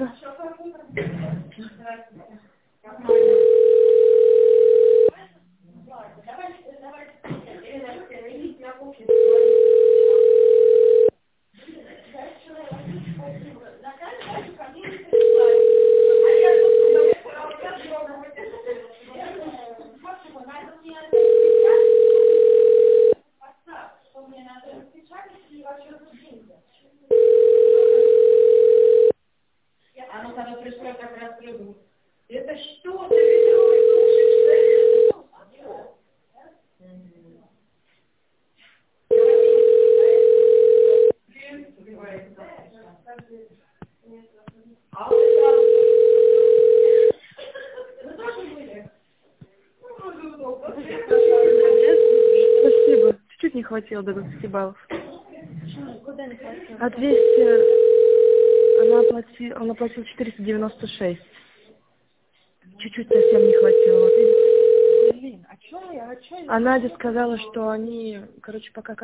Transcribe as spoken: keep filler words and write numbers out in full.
утро. Это что за ведро и душишься? А вот сразу вы тоже были? Спасибо. Чуть-чуть не хватило до двадцати баллов. Куда не хватило? А двести... Она оплатила, она оплатила четыреста девяносто шесть. Чуть-чуть совсем не хватило. Вот видите? Блин, а чё я, а чё я? А Надя сказала, что они, короче, пока